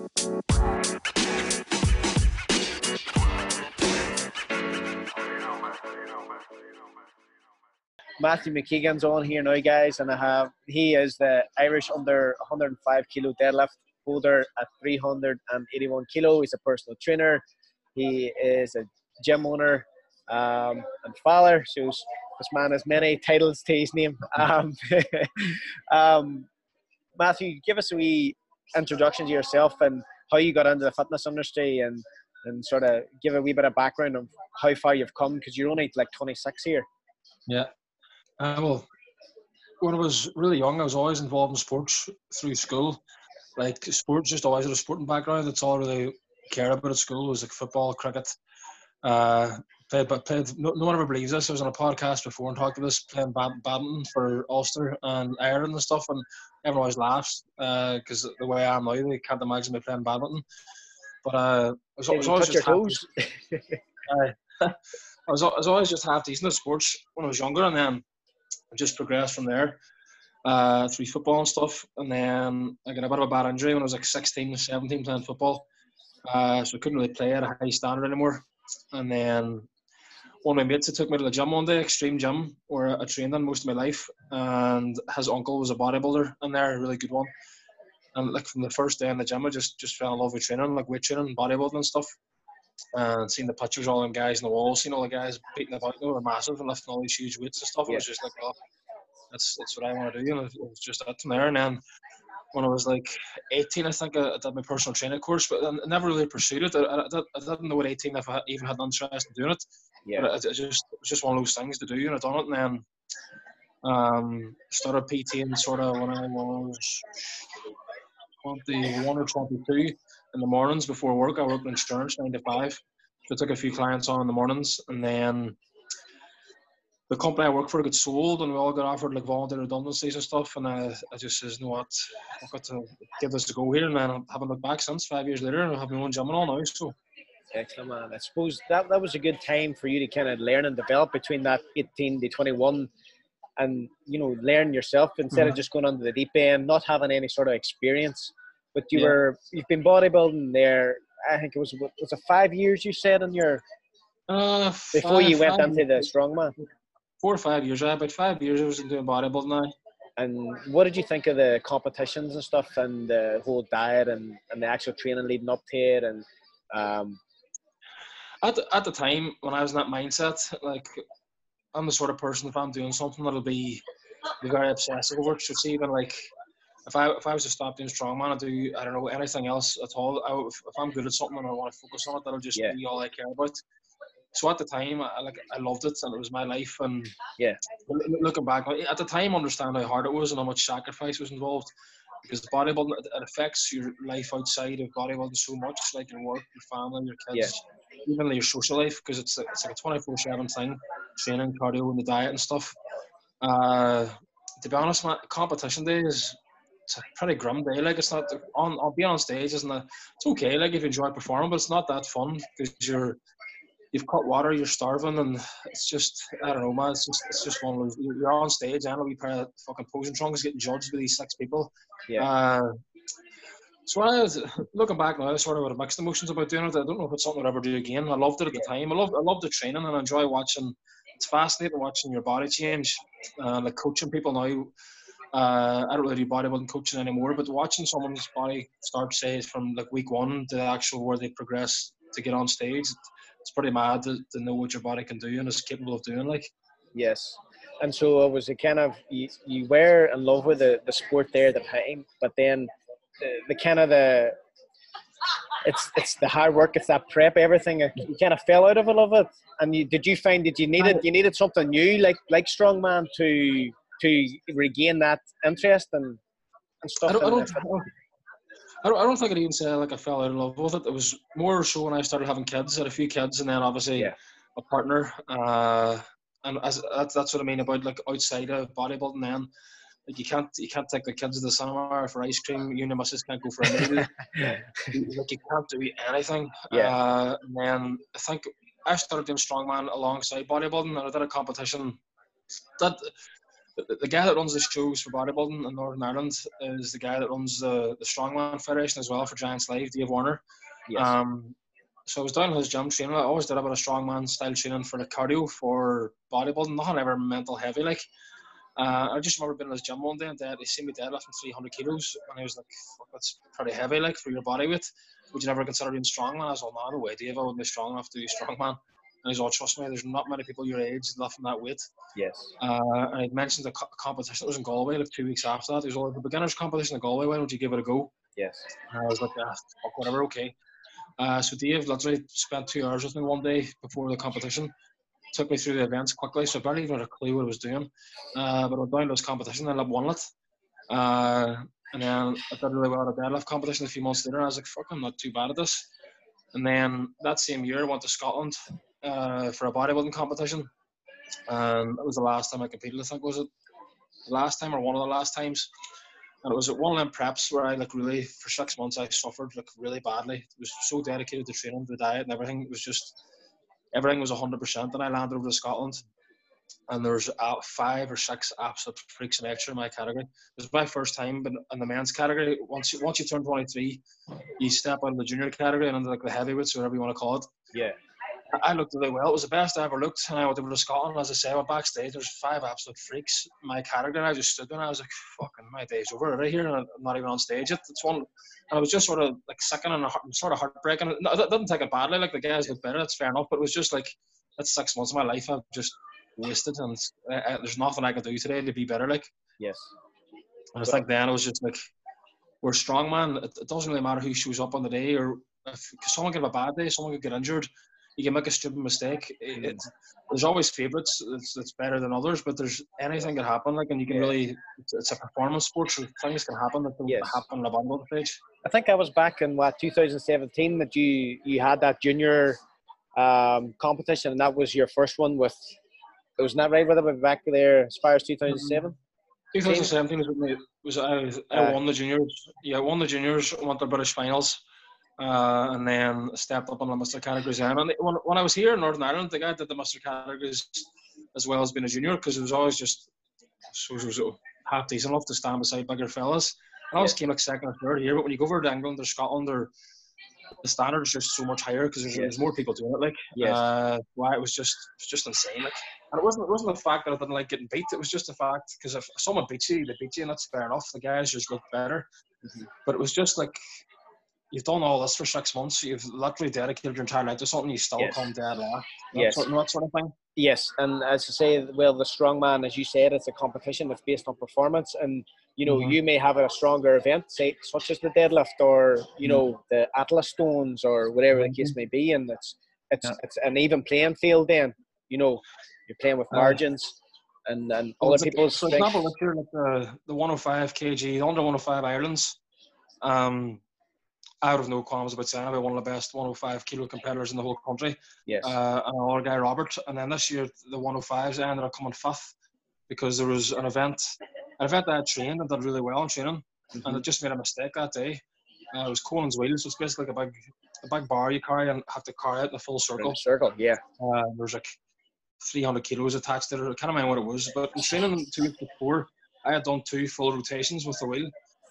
Matthew McKeegan's on here now, guys, and he is the Irish under 105 kilo deadlift holder at 381 kilo. He's a personal trainer. He is a gym owner and father. So this man has many titles to his name. Um, Matthew, give us a wee introduction to yourself and how you got into the fitness industry, and sort of give a wee bit of background of how far you've come, because you're only like 26 here. Yeah. Well, when I was really young, I was always involved in sports through school. Like, sports, just always had a sporting background. That's all I really cared about at school, was like football, cricket. Played. No one ever believes this. I was on a podcast before and talked about this, playing badminton for Ulster and Ireland and stuff, and everyone always laughs because the way I am now, they can't imagine me playing badminton. But I was always just I was always just half decent at sports when I was younger, and then I just progressed from there through football and stuff. And then I got a bit of a bad injury when I was like 16 or 17 playing football, so I couldn't really play at a high standard anymore. And then one of my mates took me to the gym one day, Extreme Gym, where I trained in most of my life, and his uncle was a bodybuilder in there, a really good one. And like from the first day in the gym, I just fell in love with training, like weight training, bodybuilding and stuff. And seeing the pictures, all them guys in the wall, seeing all the guys beating about, they were massive and lifting all these huge weights and stuff. Yeah. It was just like, well, that's what I want to do. And it was just that from there. And then when I was like 18, I think I did my personal training course, but I never really pursued it. I didn't know at 18 if I even had an interest in doing it. Yeah. But it was just one of those things to do, and I done it. And then started PTing sort of when I was 21 or 22 in the mornings before work. I worked in insurance 9 to 5. So I took a few clients on in the mornings, and then the company I work for got sold, and we all got offered like voluntary redundancies and stuff. And I just says, you know what, I've got to give this a go here. And then I haven't looked back since, 5 years later, and I have my own gym and all now. So excellent, man. I suppose that was a good time for you to kind of learn and develop between that 18 to 21, and learn yourself instead of just going under the deep end, not having any sort of experience. But you've been bodybuilding there. I think it was it 5 years you said in your before you went into the strongman? 4 or 5 years. About 5 years I was doing bodybuilding now. And what did you think of the competitions and stuff, and the whole diet and the actual training leading up to it? And at the time when I was in that mindset, like, I'm the sort of person, if I'm doing something, that'll be very obsessive over it. So it's even like, if I was to stop doing strongman and do, I don't know, anything else at all, if I'm good at something and I want to focus on it, that'll just be all I care about. So at the time, I loved it, and it was my life. And looking back, at the time, I understand how hard it was and how much sacrifice was involved, because bodybuilding, it affects your life outside of bodybuilding so much, like your work, your family, your kids, even your social life, because it's like a 24/7 thing, training, cardio, and the diet and stuff. To be honest, competition day it's a pretty grim day. Like, it's not I'll be on stage, isn't it? It's okay, like, if you enjoy performing, but it's not that fun, because you've cut water, you're starving, and it's just, I don't know, man, it's just one of those, you're on stage, and a wee pair of fucking posing trunks getting judged by these 6 people. So looking back now, I sort of had mixed emotions about doing it. I don't know if it's something I'd ever do again. I loved it at the time. I love the training, and I enjoy watching. It's fascinating watching your body change. Like coaching people now, I don't really do bodybuilding coaching anymore, but watching someone's body start, say, from like week 1 to the actual where they progress to get on stage, it's pretty mad to know what your body can do and is capable of doing. Like, yes. And so it was a kind of, you were in love with the sport there at the time, but then the kind of it's the hard work, it's that prep, everything, you kind of fell out of it, and did you find that you needed something new, like strongman, to regain that interest and stuff? I don't think I'd even say like I fell out of love with it. It was more so when I started having kids. I had a few kids, and then obviously a partner. And that's what I mean about like outside of bodybuilding. Then, like, you can't take the kids to the cinema for ice cream. You and your missus can't go for a meal. Like, you can't do anything. And then I think I started doing strongman alongside bodybuilding, and I did a competition that the guy that runs the shows for bodybuilding in Northern Ireland is the guy that runs the Strongman Federation as well for Giants Live, Dave Warner. Yes. So I was down in his gym training. I always did a bit of strongman style training for the cardio for bodybuilding, nothing ever mental heavy like. I just remember being in his gym one day and he seen me deadlifting 300 kilos, and he was like, "Fuck, that's pretty heavy, like, for your body weight. Would you never consider doing strongman?" I was like, "No, no way, Dave. I wouldn't be strong enough to do strongman." And he's all, "Trust me, there's not many people your age lifting that weight." Yes. And I'd mentioned the competition that was in Galway like 2 weeks after that. He was all, "The beginners competition in Galway, why don't you give it a go?" Yes. And I was like, "Fuck, whatever, okay." So Dave literally spent 2 hours with me one day before the competition. Took me through the events quickly, so I barely even had a clue what I was doing. But I went down to this competition and I won it. And then I did really well at a deadlift competition a few months later. And I was like, "Fuck, I'm not too bad at this." And then that same year, I went to Scotland for a bodybuilding competition. And that was the last time I competed, I think. Was it the last time or one of the last times? And it was at one of them preps where I really, for 6 months, I suffered really badly. I was so dedicated to training, the diet and everything. It was just, everything was 100%. And I landed over to Scotland, and there was 5 or 6 absolute freaks of nature in my category. It was my first time in the men's category. Once you turn 23, you step out of the junior category and into the heavyweights, whatever you want to call it. Yeah. I looked really well. It was the best I ever looked. And I went over to Scotland. As I say, I went backstage. There's 5 absolute freaks in my category. And I just stood there and I was like, "Fucking, my day's over right here. And I'm not even on stage yet." It's one. And I was just sort of sickening and sort of heartbreaking. I didn't take it badly. Like, the guys look better. That's fair enough. But it was just like, that's 6 months of my life I've just wasted. And there's nothing I can do today to be better. Like, Yes. and I think then it was just like, we're strongman. It doesn't really matter who shows up on the day, or if someone could have a bad day, someone could get injured. You can make a stupid mistake. There's always favourites. It's better than others, but there's anything can happen. Like, and you can really, it's a performance sport, so things can happen that don't happen on a bodybuilding stage. I think I was back in 2017 that you had that junior competition, and that was your first one with. It was not right with it back there. Aspires 2007. 2017 was I won the juniors. Yeah, I won the juniors. Won the British finals. And then stepped up on the Mr. categories. And when I was here in Northern Ireland, the guy did the Mr. categories as well as being a junior, because it was always just so it was half decent enough to stand beside bigger fellas. And I always came like second or third here, but when you go over to England or Scotland, or the standard is just so much higher because there's more people doing it. Like, why it was just insane. Like, and it wasn't the fact that I didn't like getting beat. It was just the fact, because if someone beats you, they beat you, and that's fair enough. The guys just look better, but it was just like, you've done all this for 6 months. You've literally dedicated your entire life to something. You still come dead last. That sort of thing. Yes, and as I say, well, the strongman, as you said, it's a competition that's based on performance, and you know you may have a stronger event, say such as the deadlift, or you know the Atlas stones, or whatever the case may be, and it's an even playing field. Then you know you're playing with margins and other people's. For example, if you're like the 105 kg, the under 105 Irelands, I would have no qualms about saying I'd be one of the best 105 kilo competitors in the whole country. Yes. And another guy, Robert. And then this year, the 105s, I ended up coming 5th because there was an event I had trained and did really well in training. And I just made a mistake that day. It was Colin's wheel, so it's basically like a big bar you carry and have to carry it in a full circle. In a circle, yeah. There's like 300 kilos attached to it. I can't remember what it was. But in training 2 weeks before, I had done 2 full rotations with the wheel.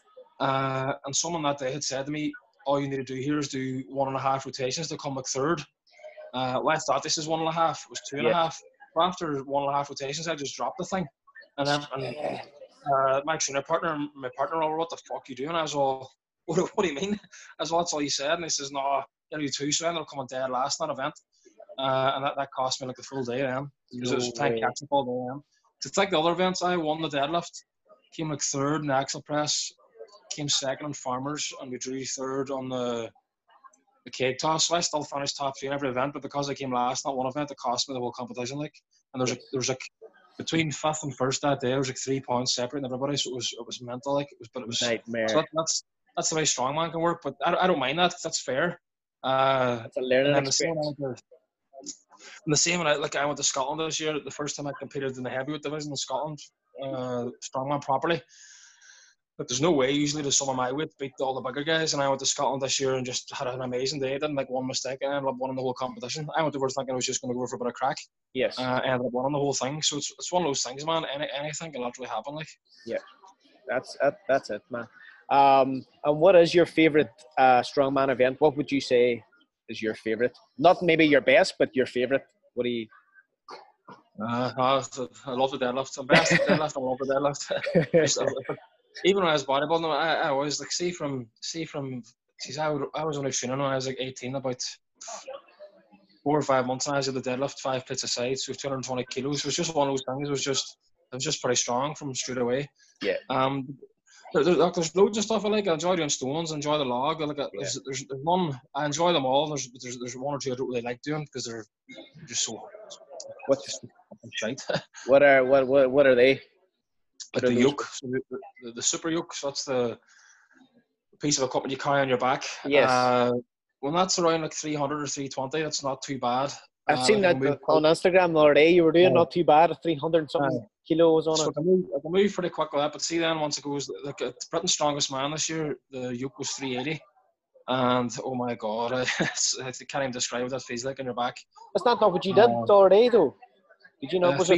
And someone that day had said to me, "All you need to do here is do 1.5 rotations to come like 3rd." Well, I thought this is 1.5. It was 2.5. But after 1.5 rotations, I just dropped the thing. And then my trainer partner, my partner, "What the fuck are you doing?" I was all, what do you mean? I was all, "That's all you said." And he says, "No, you do 2." So I ended up coming dead last in that event. And that cost me like the full day then. Because it was time catching all day then. To take the other events, I won the deadlift, came like 3rd in the axle press, came 2nd in farmers, and we drew 3rd on the keg toss. So I still finished top 3 in every event, but because I came last in that one event, it cost me the whole competition. Like, and there was like between 5th and 1st that day, there was like 3 points separating everybody. So it was mental. Like, it was nightmare. So that's the way strongman can work. But I don't mind that. That's fair. It's a learning experience. And the same when I went to Scotland this year. The first time I competed in the heavyweight division in Scotland, strongman properly. but there's no way usually to some of my weight beat all the bigger guys. And I went to Scotland this year and just had an amazing day. I didn't make one mistake. I ended up winning the whole competition. I went over thinking I was just going to go for a bit of crack. Yes. I ended up winning the whole thing. So it's one of those things, man. Anything can literally happen. Like. Yeah, that's it, man. And what is your favorite strongman event? What would you say is your favorite? Not maybe your best, but your favorite. What do you? I love the deadlift. I'm best at deadlift. I love the deadlift. Even when I was bodybuilding, I always like see from. Geez, I was only training when I was like 18, about 4 or 5 months. And I was at the deadlift 5 plates aside, so 220 kilos. It was just one of those things. It was just pretty strong from straight away. Yeah. There's loads of stuff I like. I enjoy doing stones. I enjoy the log. There's one. I enjoy them all. There's one or two I don't really like doing because they're just so. What's shite? What are they? Like the yoke, so the super yoke. So that's the piece of equipment you carry on your back. Yes. When that's around like 300 or 320, that's not too bad. I've seen that on Instagram the other day. You were doing not too bad. 300 something kilos on so it. I can move pretty quick with that. But see, then once it goes, like Britain's strongest man this year, the yoke was 380. And oh my god, I can't even describe what that feels like on your back. That's not what you did the other day, though. Did you know it was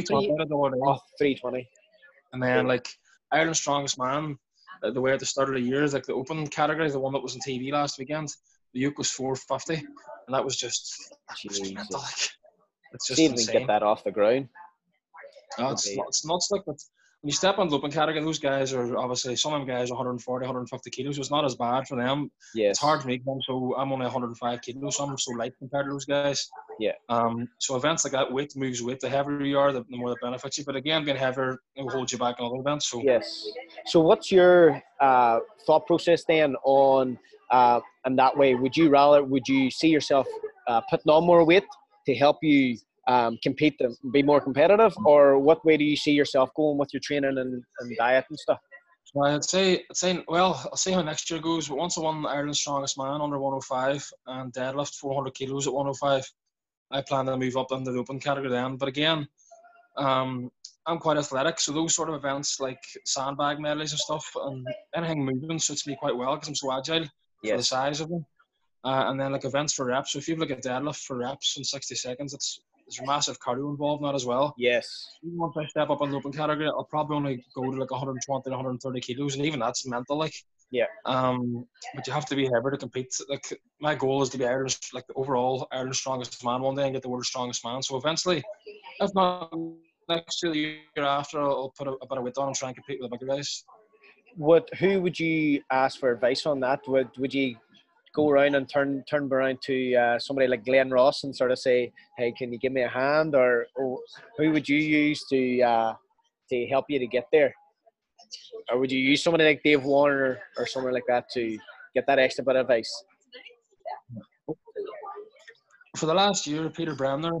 320? And then like Ireland's strongest man, the way at the start of the year, like the open category, the one that was on TV last weekend, the yoke was 450, and that was just mental. Like, it's just insane. Even get that off the ground. No, it's nuts. Like, but when you step on the open category, those guys are obviously, some of them guys are 140, 150 kilos. So it's not as bad for them. Yes. It's hard for me. So I'm only 105 kilos. So I'm so light compared to those guys. Yeah. So events like that, weight moves weight. The heavier you are, the more that benefits you. But again, being heavier will hold you back in other events. So yes. So what's your thought process then on and that way? Would you see yourself putting on more weight to help you compete and be more competitive, or what way do you see yourself going with your training and diet and stuff? So I'd say, well, I'll see how next year goes. But once I won Ireland's strongest man under 105 and deadlift 400 kilos at 105, I plan to move up into the open category then. But again, I'm quite athletic, so those sort of events like sandbag medleys and stuff and anything moving suits me quite well because I'm so agile for the size of them. And then like events for reps. So if you have like a deadlift for reps in 60 seconds, there's massive cardio involved in that as well. Yes. Even once I step up in the open category, I'll probably only go to like 120 to 130 kilos, and even that's mental. Like. Yeah. But you have to be heavier to compete. Like my goal is to be Ireland's, like the overall Ireland's strongest man one day and get the world's strongest man. So eventually, if not next year, the year after, I'll put a bit of weight on and try and compete with the bigger guys. Who would you ask for advice on that? Would you go around and turn around to somebody like Glenn Ross and sort of say, hey, can you give me a hand? Or who would you use to help you to get there? Or would you use somebody like Dave Warner or someone like that to get that extra bit of advice? For the last year, Peter Bremner,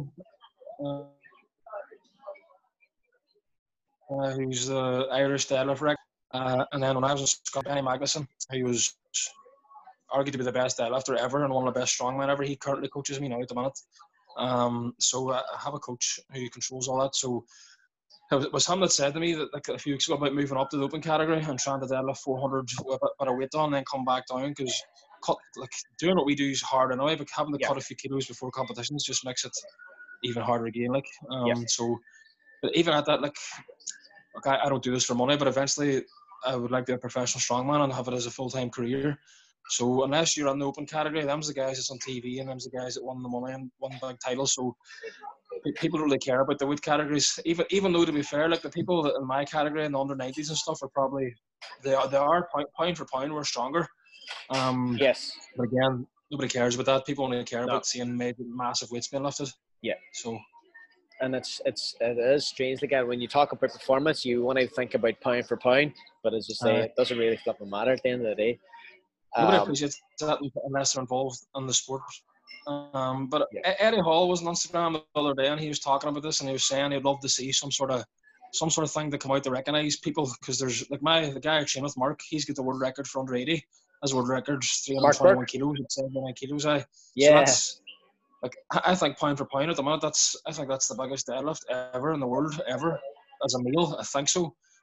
who's the Irish deadlift record. And then when I was in Scotland, Benny Magnuson, he was argued to be the best deadlifter ever and one of the best strongmen ever. He currently coaches me now at the minute. So I have a coach who controls all that. So it was him that said to me that like a few weeks ago about moving up to the open category and trying to deadlift 400 with a bit of weight on and then come back down, because doing what we do is hard anyway, but having to cut a few kilos before competitions just makes it even harder again. So but even at that, I don't do this for money, but eventually I would like to be a professional strongman and have it as a full-time career. So unless you're on the open category, them's the guys that's on TV and them's the guys that won the money and won big titles. So people don't really care about the weight categories. Even though, to be fair, like the people that in my category in the under 90s and stuff are probably they are pound for pound we're stronger. Yes. But again, nobody cares about that. People only care about seeing massive weights being lifted. Yeah. So. And it is strange. Again, when you talk about performance, you want to think about pound for pound, but as you say, it doesn't really flipping matter at the end of the day. Nobody appreciates that unless they're involved in the sport. But Eddie Hall was on Instagram the other day, and he was talking about this, and he was saying he'd love to see some sort of thing to come out to recognise people, because there's the guy I train with, Mark. He's got the world record for under 80. His world record's 321 kilos. It's 79 kilos. Yeah. So I think pound for pound at the minute, I think that's the biggest deadlift ever in the world ever as a meal. I think so.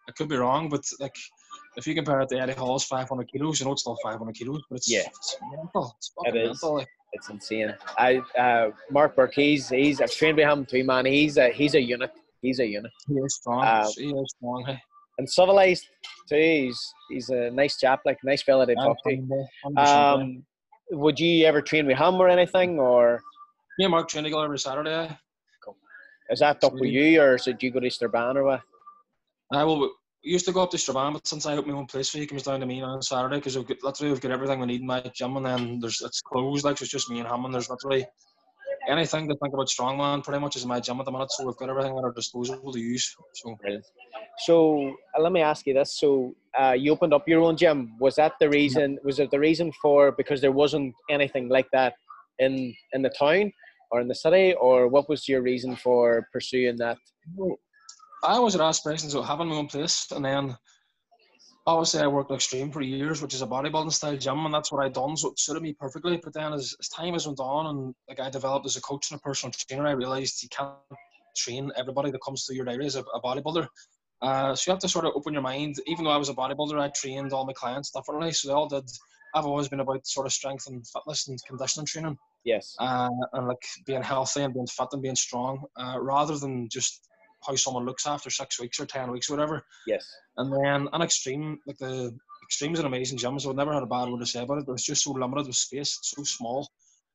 I could be wrong, but like if you compare it to Eddie Hall's 500 kilos, you know it's still 500 kilos, but it's mental. It's it fucking is. mental. Like. It's insane. Mark Burke, he's I've trained with him too, man. He's a unit. He's a unit. He is strong. He is strong. Hey. And civilized too. He's a nice chap, like nice fella to talk to. Would you ever train with him or anything, or? Yeah, Mark train together every Saturday. Cool. Is that up with you, or did you go to Strabane or what? Well, we used to go up to Strabane, but since I opened my own place, he comes down to me on Saturday because we've got everything we need in my gym, and then it's closed, like so it's just me and him, and there's literally anything to think about strongman pretty much is in my gym at the minute, so we've got everything at our disposal to use. So let me ask you this: so you opened up your own gym. Was that the reason? Was it the reason for because there wasn't anything like that in the town or in the city, or what was your reason for pursuing that? I always had aspirations of having my own place, and then obviously I worked at Extreme for years, which is a bodybuilding style gym, and that's what I'd done, so it suited me perfectly. But then as time has went on, and like I developed as a coach and a personal trainer, I realised you can't train everybody that comes through your diary as a bodybuilder. So you have to sort of open your mind. Even though I was a bodybuilder, I trained all my clients differently, so they all did. I've always been about sort of strength and fitness and conditioning training. Yes. And like being healthy and being fit and being strong, rather than just how someone looks after 6 weeks or 10 weeks or whatever. Yes. And then an Extreme, like the Extreme is an amazing gym, so I've never had a bad word to say about it, but it's just so limited with space, it's so small.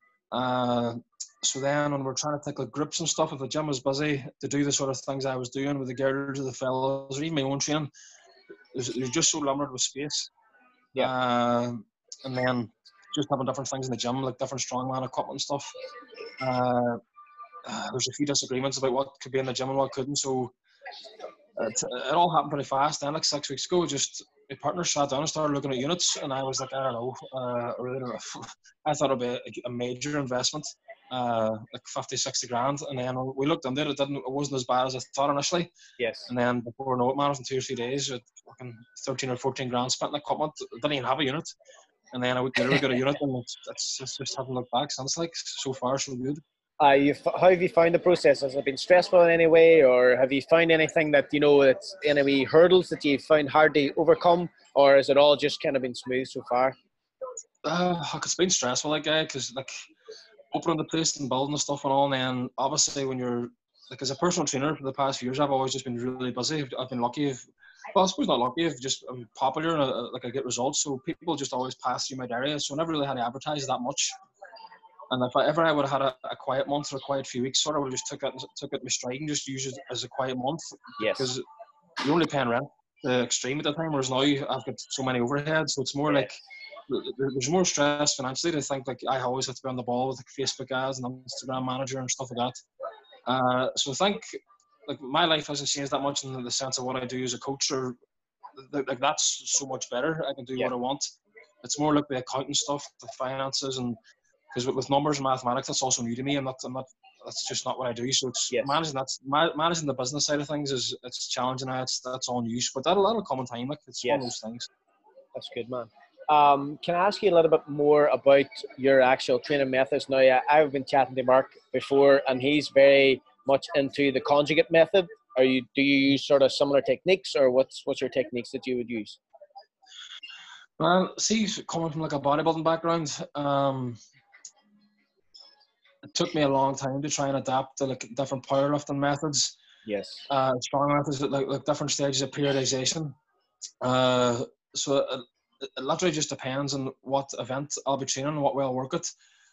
So then when we're trying to take like groups and stuff, if the gym was busy to do the sort of things I was doing with the girls or the fellas or even my own training, there's just so limited with space. Yeah. And then just having different things in the gym, like different strongman equipment and stuff. There's a few disagreements about what could be in the gym and what couldn't, so it all happened pretty fast. Then like 6 weeks ago, just my partner sat down and started looking at units, and I was like, I don't know, I really don't know. I thought it'd be a major investment, like 50, 60 grand, and then we looked into it. It wasn't as bad as I thought initially. Yes. And then before I know it, man, within 2 or 3 days, it fucking 13 or 14 grand spent in equipment. Didn't even have a unit. And then I literally got a unit, and it's just haven't looked back since. Like so far, so good. How have you found the process? Has it been stressful in any way, or have you found anything that that's any hurdles that you found hard to overcome, or has it all just kind of been smooth so far? It's been stressful, like because like opening the place and building the stuff and all, and then obviously when you're like as a personal trainer for the past few years, I've always just been really busy. I've been lucky. Well, I suppose not lucky. I'm popular and I get results, so people just always pass through my diary. So I never really had to advertise that much. And if I would have had a quiet month or a quiet few weeks, sort of, I would have just took it my stride and just used it as a quiet month. Yes. Because you're only paying rent, the Extreme at the time, whereas now I've got so many overheads, so it's more like there's more stress financially to think like I always have to be on the ball with like Facebook ads and Instagram manager and stuff like that. So I think like my life hasn't changed that much in the sense of what I do as a coach, or like that's so much better. I can do what I want. It's more like the accounting stuff, the finances, and because with numbers and mathematics, that's also new to me. That's just not what I do. So it's managing the business side of things it's challenging. That's all news, but that'll come in time. Like it's one of those things. That's good, man. Can I ask you a little bit more about your actual training methods? Now, I've been chatting to Mark before, and he's very much into the conjugate method. Do you use sort of similar techniques, or what's your techniques that you would use? Well, see, coming from like a bodybuilding background, it took me a long time to try and adapt to like different powerlifting methods. Yes. Strong methods, like different stages of periodization. So it literally just depends on what event I'll be training and what way I'll work it.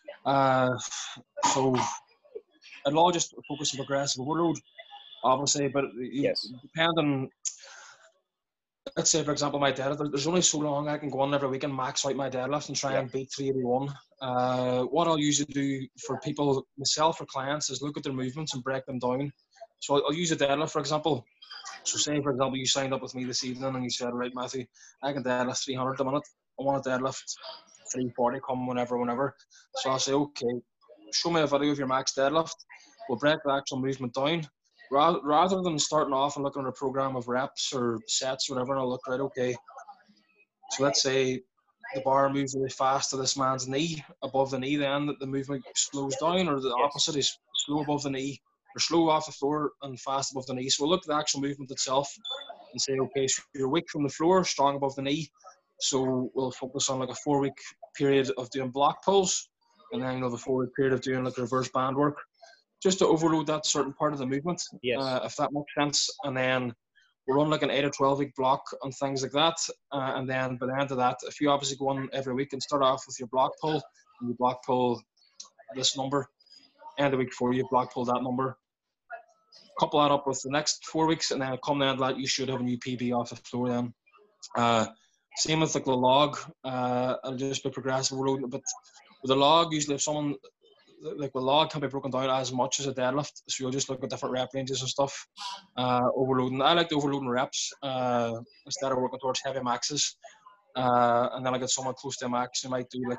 So it'll all just focus on progressive overload, obviously, but depend on, let's say, for example, my deadlift. There's only so long I can go on every week and max out my deadlift and try and beat 381. What I'll usually do for people, myself or clients, is look at their movements and break them down. So I'll use a deadlift, for example. So say, for example, you signed up with me this evening and you said, right, Matthew, I can deadlift 300 a minute. I want to deadlift 340, come whenever. So I'll say, okay, show me a video of your max deadlift. We'll break the actual movement down. Rather than starting off and looking at a program of reps or sets or whatever, and I'll look, right, okay. So let's say the bar moves really fast to this man's knee, above the knee, then the movement slows down, or the opposite is slow above the knee, or slow off the floor and fast above the knee. So we'll look at the actual movement itself, and say, okay, so you're weak from the floor, strong above the knee. So we'll focus on like a 4-week period of doing block pulls, and then the 4-week period of doing like reverse band work, just to overload that certain part of the movement, if that makes sense. And then we'll run like an 8 or 12-week block on things like that. And then by the end of that, if you obviously go on every week and start off with your block pull, and you block pull this number, end of week 4, you block pull that number, couple that up with the next 4 weeks, and then come down to that, you should have a new PB off the floor then. Same with like the log, I'll just be progressive overloading. But with the log, usually if someone, like the log can be broken down as much as a deadlift, so you'll just look at different rep ranges and stuff. Overloading, I like the overloading reps instead of working towards heavy maxes. And then I get someone close to a max, you might do like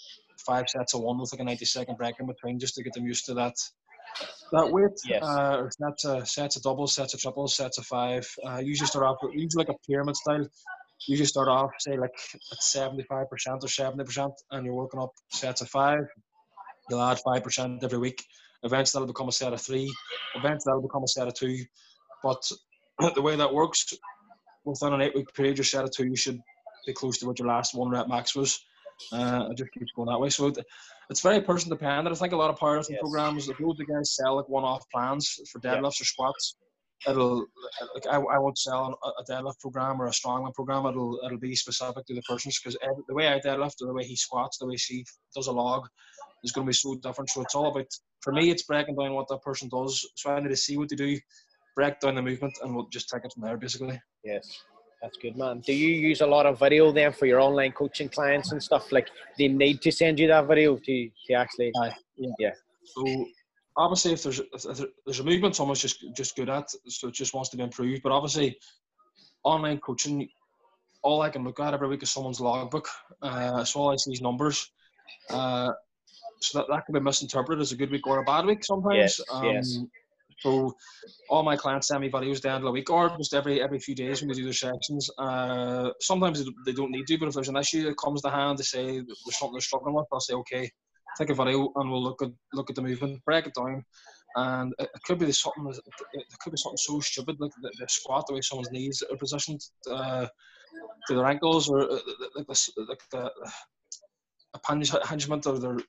5 sets of 1 with like a 90-second break in between, just to get them used to that weight. Or sets of doubles, sets of triples, sets of 5. Usually start off with like a pyramid style. Usually start off, say, like at 75% or 70%, and you're working up sets of 5. You'll add 5% every week. Eventually, that'll become a set of 3. Eventually, that'll become a set of 2. But the way that works, within an 8-week period, your set of 2, you should be close to what your last 1 rep max was. It just keeps going that way. So it's very person dependent. I think a lot of powerlifting programs, if those guys sell like one-off plans for deadlifts or squats, it'll like I won't sell a deadlift program or a strongman program. It'll be specific to the person's, because the way I deadlift or the way he squats, the way she does a log is going to be so different. So it's all about, for me, it's breaking down what that person does. So I need to see what they do, break down the movement, and we'll just take it from there, basically. Yes, that's good, man. Do you use a lot of video then for your online coaching clients and stuff? Like, do they need to send you that video to actually? Yeah. So obviously, if there's a movement someone's just good at, so it just wants to be improved. But obviously, online coaching, all I can look at every week is someone's logbook. So all I see is numbers. So that can be misinterpreted as a good week or a bad week sometimes. Yes. So all my clients send me videos at the end of the week, or just every few days when they do their sections. Sometimes they don't need to, but if there's an issue that comes to hand, to say there's something they're struggling with, I'll say, okay, take a video and we'll look at the movement, break it down. And it could be something so stupid, like the squat, the way someone's knees are positioned to their ankles, or like the impingement of their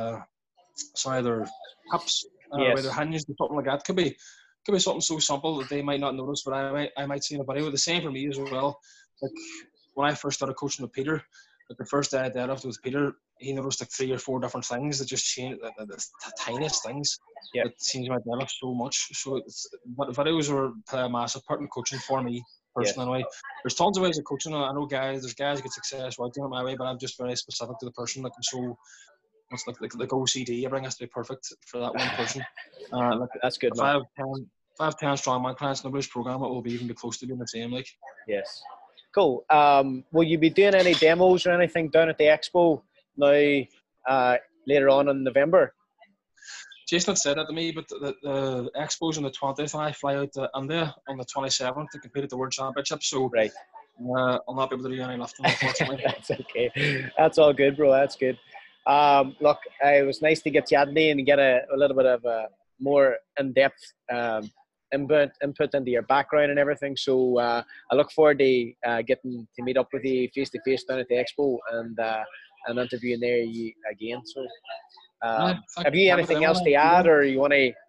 hips, where they're hinged, or something like that. Could be something so simple that they might not notice, but I might see in a video. The same for me as well. Like when I first started coaching with Peter, like the first day I deadlifted with Peter, he noticed like 3 or 4 different things that just changed, the tiniest things that changed my deadlift so much. So but videos play a massive part in coaching for me personally. Anyway, there's tons of ways of coaching. I know there's guys who get success while doing it my way, but I'm just very specific to the person. Like I'm so, it's like OCD. Everything has to be perfect for that one person. That's good. If I have 10 strongman clients in the British program, it will be even be close to being the same. Like, yes, cool. Will you be doing any demos or anything down at the expo now later on in November? Jason had said that to me, but the expo's on the 20th, and I fly out to India on the 27th to compete at the World Championship. So right. I'll not be able to do any lifting, unfortunately. That's okay. That's all good, bro. That's good. Look, it was nice to get chatting to you and get a little bit of a more in-depth input into your background and everything. So I look forward to getting to meet up with you face-to-face down at the expo and interviewing there again. So have you anything else to add, or you want to?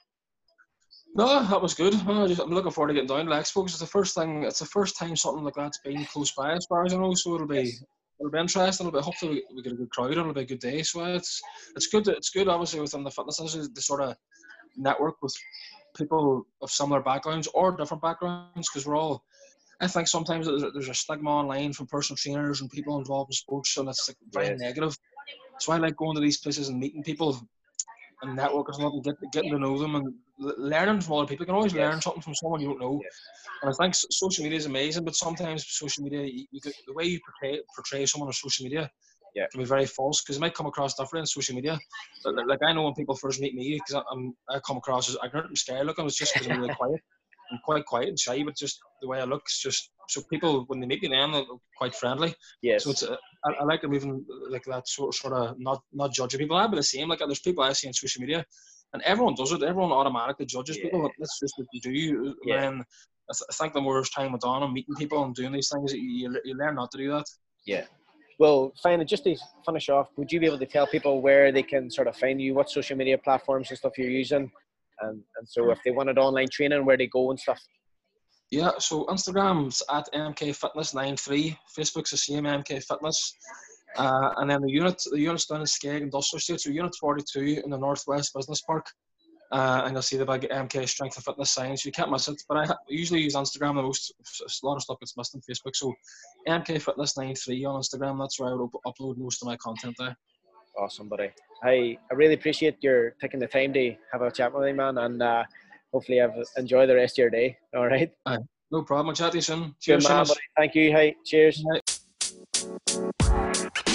No, that was good. I'm looking forward to getting down to the expo, because it's the first time something like that's been close by, as far as I know. So it'll be interesting. Hopefully we get a good crowd and it'll be a good day. So it's good. It's good, obviously, within the fitness industry, to sort of network with people of similar backgrounds or different backgrounds, because I think sometimes there's a stigma online from personal trainers and people involved in sports, and it's like very negative. So I like going to these places and meeting people and networking and getting to know them and learning from other people. You can always learn something from someone you don't know. And I think social media is amazing, but sometimes social media, the way you portray someone on social media can be very false, because it might come across different on social media. Like I know when people first meet me, because I come across as ignorant and scary looking, it's just because I'm really quiet. I'm quite quiet and shy, but just the way I look, it's just so people, when they meet me then, they're quite friendly. Yes. So it's I like them even like that sort of not judging people. I'd be the same. Like there's people I see on social media, and everyone does it. Everyone automatically judges people. That's just what you do. And I think the more as time went on and meeting people and doing these things, you learn not to do that. Yeah. Well, finally, just to finish off, would you be able to tell people where they can sort of find you, what social media platforms and stuff you're using, and so if they wanted online training, where they go and stuff? Yeah, so Instagram's at MKFitness93, Facebook's the same, MK Fitness, and then the unit's down in Skeg Industrial Estate, so Unit 42 in the Northwest Business Park, and you'll see the big MK Strength and Fitness sign, so you can't miss it. But I usually use Instagram the most. A lot of stuff gets missed on Facebook, so MK Fitness93 on Instagram, that's where I would upload most of my content there. Awesome, buddy. I really appreciate your taking the time to have a chat with me, man, and hopefully enjoy the rest of your day. All right. No problem. I'll chat to you soon. Good Cheers, man, Seamus. buddy. Thank you. Hey, cheers. Yeah.